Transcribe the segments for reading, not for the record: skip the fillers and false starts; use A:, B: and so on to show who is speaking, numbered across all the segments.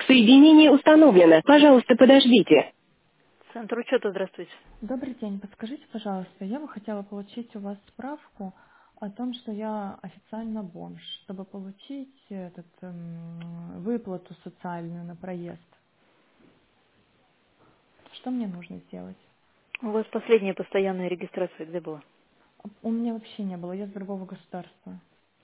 A: Соединение установлено. Пожалуйста, подождите. Центр учета, здравствуйте.
B: Добрый день. Подскажите, пожалуйста, я бы хотела получить у вас справку о том, что я официально бомж, чтобы получить выплату социальную на проезд. Что мне нужно сделать?
A: У вас последняя постоянная регистрация где была?
B: У меня вообще не было, я с другого государства.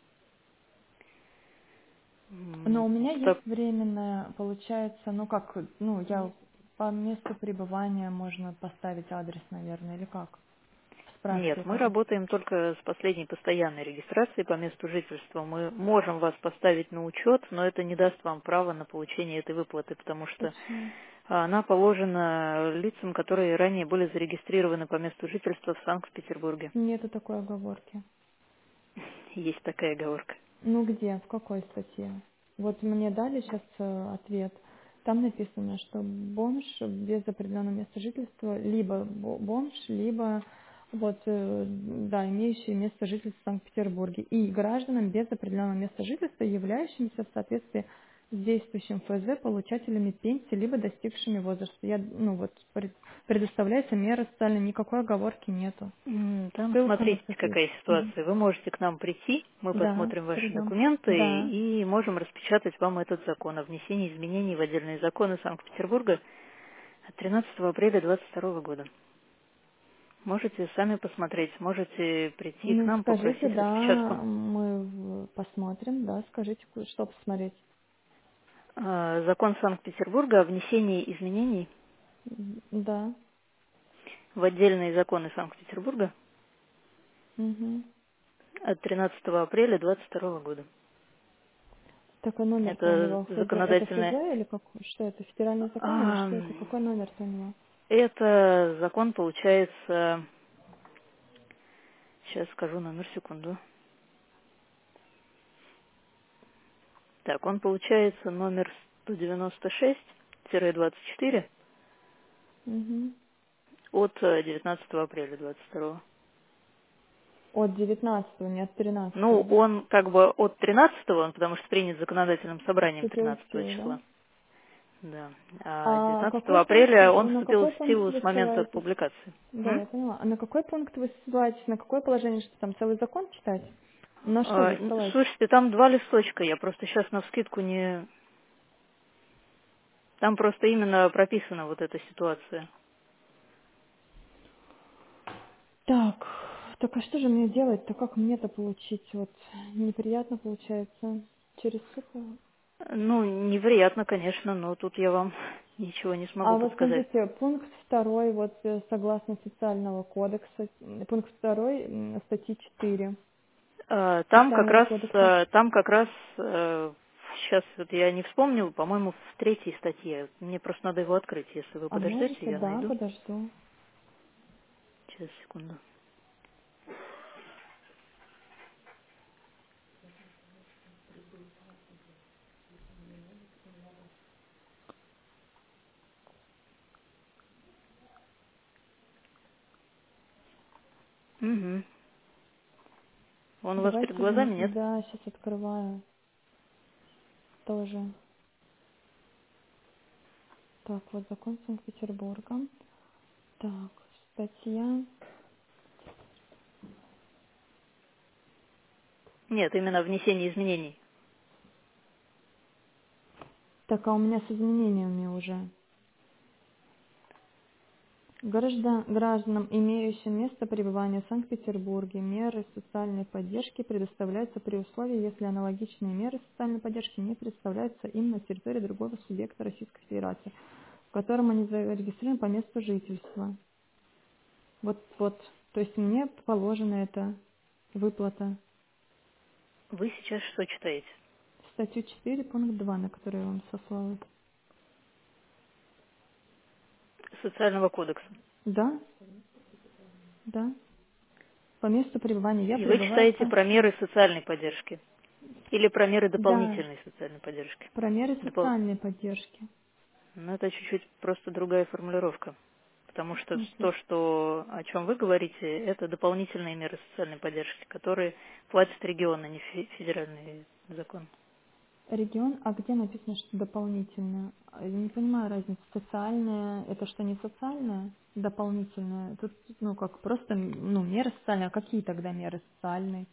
B: Но у меня есть
A: Так,
B: временная, получается, я по месту пребывания можно поставить адрес, наверное, или как? В
A: нет,
B: справке
A: мы
B: указать.
A: работаем только с последней постоянной регистрацией по месту жительства. Мы можем вас поставить на учет, но это не даст вам права на получение этой выплаты, потому что
B: Почему?
A: она положена лицам, которые ранее были зарегистрированы по месту жительства в Санкт-Петербурге.
B: Нету такой оговорки.
A: Есть такая оговорка.
B: Ну где, в какой статье? Вот мне дали сейчас ответ. Там написано, что бомж без определенного места жительства, либо бомж, либо имеющий место жительства в Санкт-Петербурге. И гражданам без определенного места жительства, являющимся в соответствии с действующим ФЗ получателями пенсии, либо достигшими возраста. Предоставляется мера социальная, никакой оговорки нету.
A: Там
B: Ссылка на
A: смотрите, какая
B: соответствие. Мгм.
A: ситуация. Вы можете к нам прийти, мы
B: Да,
A: посмотрим ваши
B: придем.
A: документы
B: Да.
A: и можем распечатать вам этот закон о внесении изменений в отдельные законы Санкт-Петербурга от 13 апреля 2022 года. Можете сами посмотреть, можете прийти к
B: Ну,
A: нам,
B: скажите,
A: попросить распечатку.
B: да, посмотрим, да, скажите, что посмотреть.
A: Закон Санкт-Петербурга о внесении изменений
B: Да.
A: в отдельные законы Санкт-Петербурга
B: Угу.
A: от 13 апреля 2022 года.
B: Так, а номер-то у
A: Это
B: него ФЗ, это ФЗ
A: законодательное.
B: или какой? Что это, федеральный закон или что это? Какой номер-то у него?
A: Это закон получается, сейчас скажу номер, секунду. Так, он получается номер 196-24
B: Угу.
A: от 19 апреля 22.
B: От 19-го, не от
A: Ну,
B: 13-го, да?
A: он как бы от 13-го, он потому что принят законодательным собранием
B: Вступил в
A: 13
B: силу, да?
A: числа. Да. А
B: А
A: 19
B: какой пункт,
A: апреля он
B: на
A: вступил
B: какой
A: в
B: пункт
A: силу с
B: вы
A: момента
B: ссылаетесь?
A: публикации.
B: Да, я поняла. А на какой пункт вы ссылаетесь? На какое положение, что там целый закон читать? На что вы ссылаетесь?
A: Слушайте, там два листочка, я просто сейчас навскидку не... Там просто именно прописана вот эта ситуация.
B: Так, так а что же мне делать-то? Как мне-то получить? Вот неприятно получается. Через суд.
A: Ну, невероятно, конечно, но тут я вам ничего не смогу
B: А вот
A: подсказать.
B: смотрите, пункт второй, согласно социального кодекса, пункт второй статьи 4
A: Там как
B: социального
A: раз,
B: кодекса.
A: сейчас вот я не вспомнил, по-моему, в третьей статье. Мне просто надо его открыть. Если вы
B: А
A: подождете,
B: можете?
A: я
B: Да,
A: найду.
B: подожду.
A: Сейчас, секунду. Угу. Он у вас перед
B: Давайте,
A: глазами, нет?
B: да, сейчас открываю тоже. Так, вот закон Санкт-Петербурга. Так, статья.
A: Нет, именно внесение изменений.
B: Так, а у меня с изменениями уже. Гражданам, имеющим место пребывания в Санкт-Петербурге, меры социальной поддержки предоставляются при условии, если аналогичные меры социальной поддержки не предоставляются им на территории другого субъекта Российской Федерации, в котором они зарегистрированы по месту жительства. Вот, то есть мне положена эта выплата.
A: Вы сейчас что читаете?
B: Статью 4, пункт 2, на который я вам сослалась.
A: Социального кодекса.
B: Да, да. По месту пребывания я
A: И вы
B: пребываю в
A: читаете про
B: Санкт-Петербурге.
A: меры социальной поддержки. Или про меры
B: Да,
A: дополнительной социальной поддержки.
B: про меры
A: Допол-
B: социальной поддержки.
A: Ну, это чуть-чуть просто другая формулировка. Потому
B: В
A: что
B: смысле?
A: то, о чем вы говорите, это дополнительные меры социальной поддержки, которые платят регионы, а не федеральный закон.
B: Регион, а где написано, что дополнительное? Я не понимаю разницу. Социальное, это что, не социальное? Дополнительное? Тут, ну, как просто, ну, меры социальные. А какие тогда меры социальные?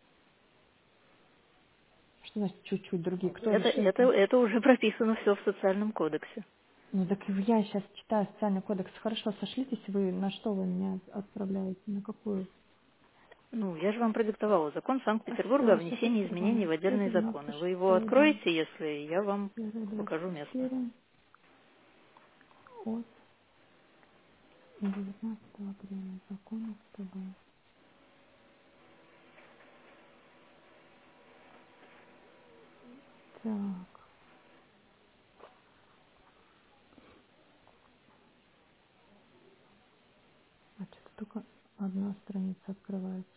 B: Что значит чуть-чуть другие? Кто решил?
A: Это уже прописано все в социальном кодексе.
B: Ну, так я сейчас читаю социальный кодекс. Хорошо, сошлитесь вы, на что вы меня отправляете? На какую?
A: Ну, я же вам продиктовала закон
B: А
A: Санкт-Петербурга о
B: все, сейчас
A: внесении изменений
B: открываем.
A: в отдельные законы. Вы его
B: 4, 96,
A: откроете, если я вам
B: 1,
A: покажу место.
B: 24 от 19 апреля. Закон СТБ. Так, а что-то только одна страница открывается.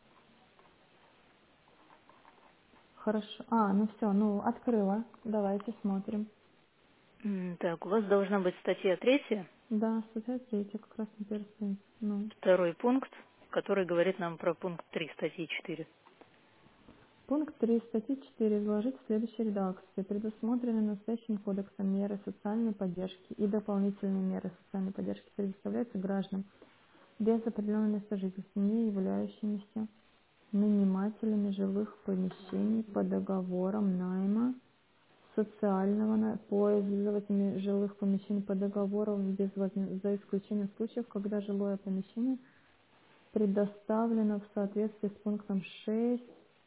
B: Хорошо. А, ну все, ну открыла. Давайте смотрим.
A: Так, у вас должна быть статья 3,
B: Да, статья 3, как раз на первой странице. Ну.
A: второй пункт, который говорит нам про пункт 3 статьи 4.
B: Пункт 3 статьи 4 изложить в следующей редакции. Предусмотрены настоящим кодексом меры социальной поддержки и дополнительные меры социальной поддержки предоставляются гражданам без определенного места жительства, не являющимися нанимателями жилых помещений по договорам найма социального пользователями жилых помещений по договору за исключением случаев, когда жилое помещение предоставлено в соответствии с пунктом 6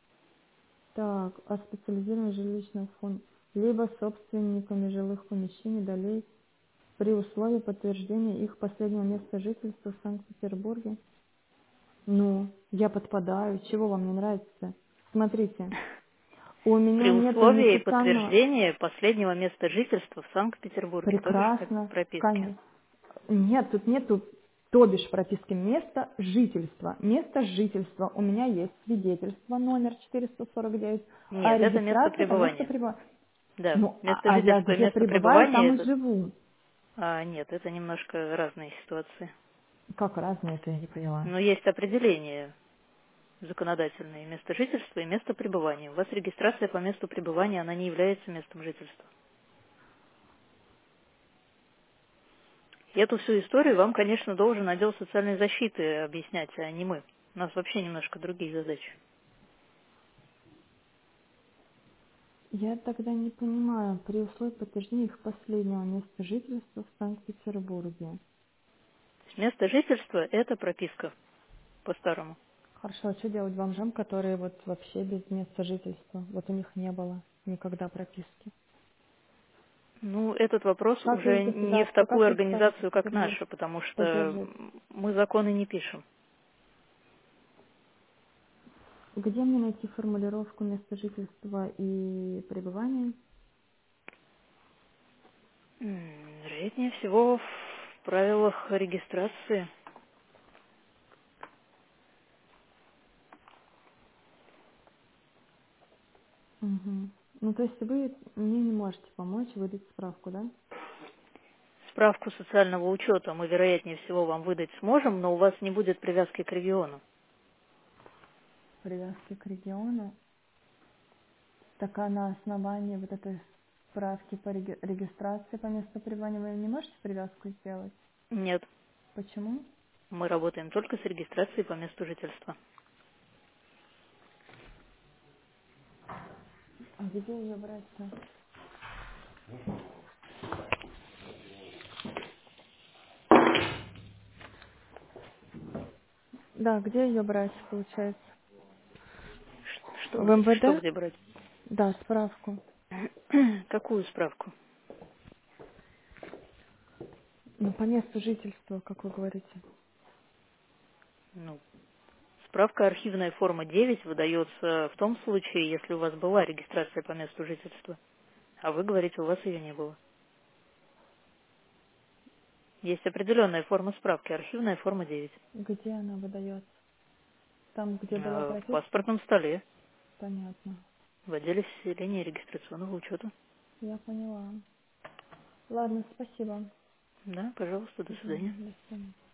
B: о специализированном жилищном фонде, либо собственниками жилых помещений далее при условии подтверждения их последнего места жительства в Санкт-Петербурге. Ну, я подпадаю. Чего вам не нравится? Смотрите, у
A: При
B: меня нету ни
A: условии
B: социального.
A: подтверждения последнего места жительства в Санкт-Петербурге. Тоже ж как в
B: Прекрасно,
A: прописке.
B: конечно. Нет, тут нету, то бишь прописки места жительства. Место жительства у меня есть свидетельство номер 449, а
A: Нет, это место
B: регистрация по месту
A: пребывания.
B: пребывания.
A: Да,
B: Ну,
A: место
B: а я
A: жительства и
B: где
A: место
B: пребываю,
A: пребывания
B: там и
A: это...
B: живу.
A: нет, это немножко разные ситуации.
B: Как разные, это я не поняла.
A: Но есть определение законодательное: место жительства и место пребывания. У вас регистрация по месту пребывания, она не является местом жительства. И эту всю историю вам, конечно, должен отдел социальной защиты объяснять, а не мы. У нас вообще немножко другие задачи.
B: Я тогда не понимаю, при условии подтверждения их последнего места жительства в Санкт-Петербурге.
A: То есть место жительства – это прописка по-старому.
B: Хорошо, а что делать бомжам, которые вот вообще без места жительства? Вот у них не было никогда прописки.
A: Ну, этот вопрос
B: Как
A: уже
B: их
A: не в
B: государство, как
A: такую
B: их
A: организацию, как
B: Санкт-Петербург
A: наша, потому что
B: поддержит?
A: мы законы не пишем.
B: Где мне найти формулировку места жительства и пребывания?
A: Вероятнее всего, в правилах регистрации.
B: Угу. Ну, то есть вы мне не можете помочь выдать справку, да?
A: Справку социального учета мы, вероятнее всего, вам выдать сможем, но у вас не будет привязки к региону.
B: Привязки к региону. Так а на основании вот этой справки по регистрации по месту пребывания вы не можете привязку сделать?
A: Нет,
B: Почему?
A: мы работаем только с регистрацией по месту жительства.
B: А где ее брать-то? Да, где ее брать, получается? В
A: Что
B: МВД?
A: где брать?
B: Да, справку.
A: Какую справку?
B: Ну, по месту жительства, как вы говорите.
A: Ну, справка архивная форма 9 выдается в том случае, если у вас была регистрация по месту жительства. А вы говорите, у вас ее не было. Есть определенная форма справки, архивная форма 9.
B: Где она выдается? Там, где была
A: В
B: прописка?
A: паспортном столе,
B: Понятно.
A: в отделе вселения регистрационного учета.
B: Я поняла. Ладно, спасибо.
A: Да, пожалуйста, до
B: Мгм,
A: свидания.
B: до свидания.